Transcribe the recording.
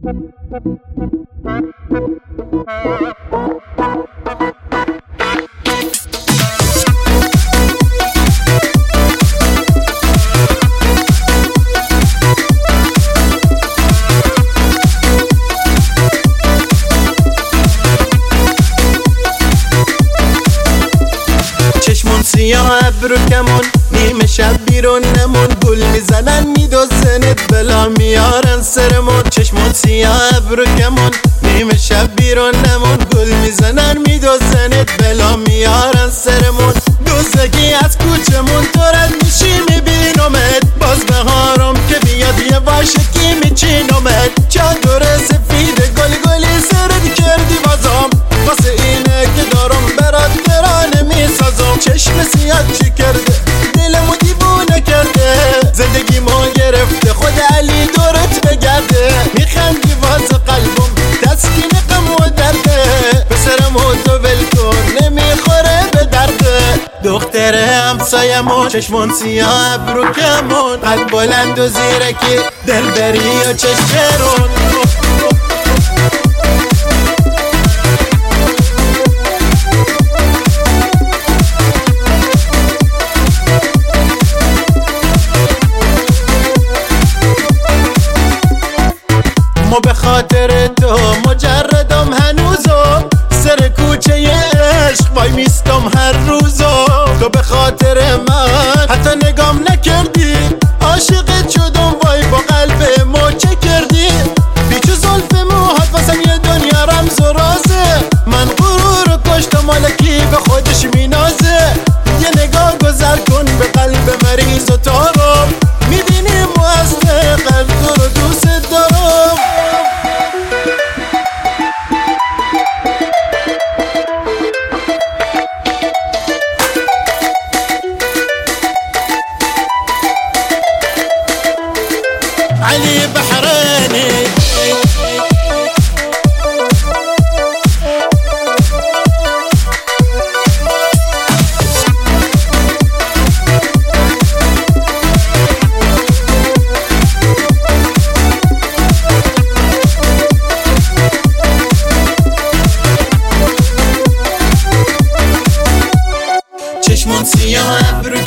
سیاه ابرو کمون نیمه شب بیرون نمون گل میزنن میدوزنت بلا میارن سرمون چشمون سیاه ابرو کمون نیمه شب بیرون نمون گل میزنن میدوزنت بلا میارن سرمون دوزگی از کوچمون تو رد میشی میبینمت باز بهارم که بیاد یه واشکی میچینمت چادر سفید گل گلی سرد کردی بازم واسه اینه که دارم برات ترانه میسازم چشم سیاد چی کرده دلمو دیوونه کرده زندگیمو گرفته خود علی دورت بگرده میخندی واسه قلبم تسکین غم و درده پسرمو تو ول کن نمیخوره به درده دختر همسایمون چشمون سیاه ابرو کمون قد بلند و زیرکی دلبری و چشمرون به خاطر تو مجردم هنوزم سر کوچه عشق وای میستم هر روزم تو به خاطر من حتی نگام نکردی عاشقت شدم وای با قلب موچه کردی بیچو زلف موهات واسم یه دنیا رمز و رازه من غرور کشتم مالکی به خودش مینازه یه نگاه گذر کن به قلب مریض و تارم میبینی موزد قلب تو رو دوست دارم علي بحراني چشمون سیاه ابرو